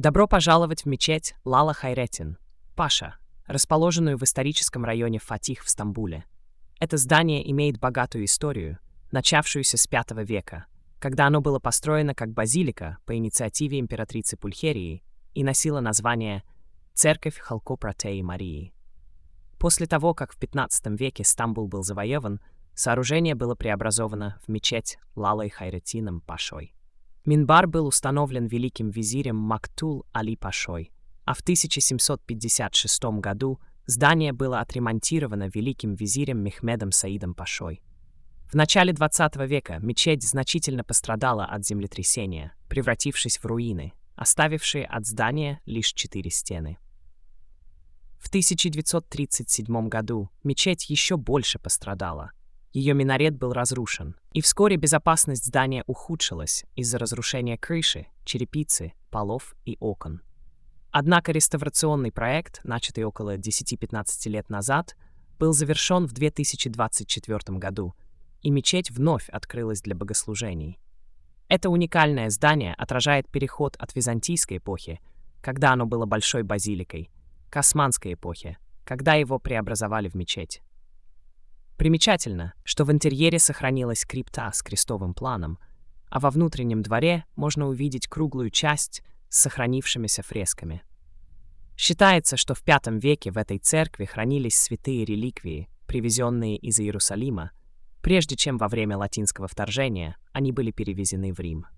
Добро пожаловать в мечеть Лала Хайретин, Паша, расположенную в историческом районе Фатих в Стамбуле. Это здание имеет богатую историю, начавшуюся с V века, когда оно было построено как базилика по инициативе императрицы Пульхерии и носило название «Церковь Халкопратеи Марии». После того, как в XV веке Стамбул был завоеван, сооружение было преобразовано в мечеть Лалой Хайретином Пашой. Минбар был установлен великим визирем Мактул-Али Пашой, а в 1756 году здание было отремонтировано великим визирем Мехмедом Саидом Пашой. В начале XX века мечеть значительно пострадала от землетрясения, превратившись в руины, оставившие от здания лишь 4 стены. В 1937 году мечеть еще больше пострадала. Ее минарет был разрушен, и вскоре безопасность здания ухудшилась из-за разрушения крыши, черепицы, полов и окон. Однако реставрационный проект, начатый около 10-15 лет назад, был завершен в 2024 году, и мечеть вновь открылась для богослужений. Это уникальное здание отражает переход от византийской эпохи, когда оно было большой базиликой, к османской эпохе, когда его преобразовали в мечеть. Примечательно, что в интерьере сохранилась крипта с крестовым планом, а во внутреннем дворе можно увидеть круглую часть с сохранившимися фресками. Считается, что в V веке в этой церкви хранились святые реликвии, привезенные из Иерусалима, прежде чем во время латинского вторжения они были перевезены в Рим.